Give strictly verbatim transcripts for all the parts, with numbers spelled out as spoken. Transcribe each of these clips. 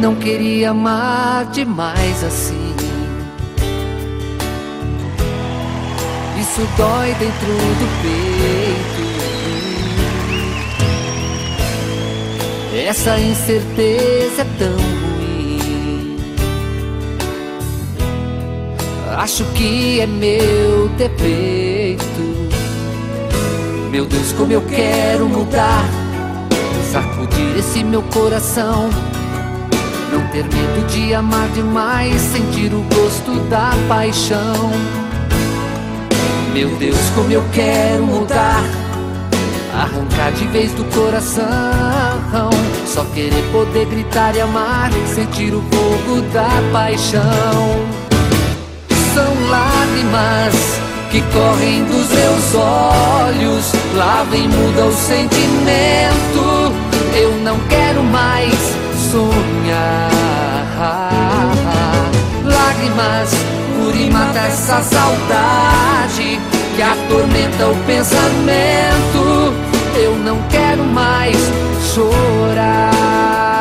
não queria amar demais assim. Isso dói dentro do peito. Essa incerteza é tão ruim. Acho que é meu defeito. Meu Deus, como eu quero mudar, sacudir esse meu coração, não ter medo de amar demais, sentir o gosto da paixão. Meu Deus, como eu quero mudar, arrancar de vez do coração, só querer poder gritar e amar, sentir o fogo da paixão. São lágrimas que correm dos meus olhos, lá vem muda o sentimento. Eu não quero mais sonhar. Lágrimas, cura e mata essa saudade que atormenta o pensamento. Eu não quero mais chorar.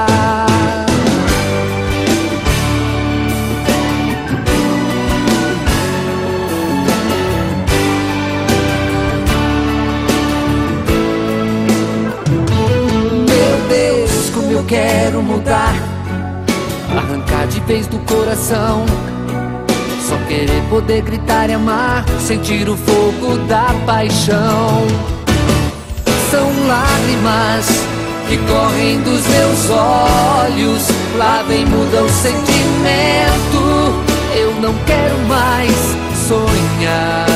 Eu quero mudar, arrancar de vez do coração, só querer poder gritar e amar, sentir o fogo da paixão. São lágrimas que correm dos meus olhos, lá vem muda o sentimento. Eu não quero mais sonhar.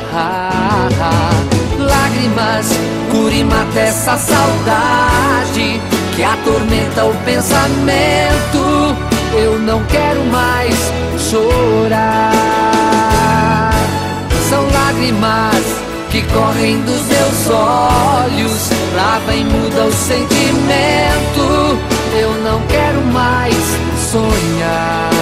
Lágrimas, cura e mata essa saudade que atormenta o pensamento. Eu não quero mais chorar. São lágrimas que correm dos meus olhos, lá vem muda o sentimento. Eu não quero mais sonhar.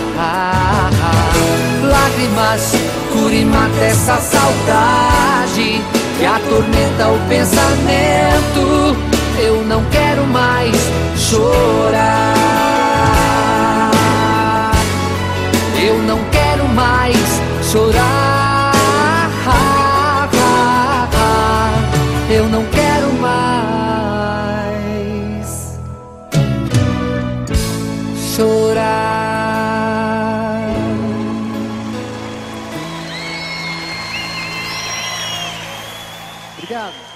Lágrimas, cura e mata essa saudade que atormenta o pensamento. Eu não quero mais chorar. Eu não quero mais chorar. Eu não quero mais chorar. Obrigado.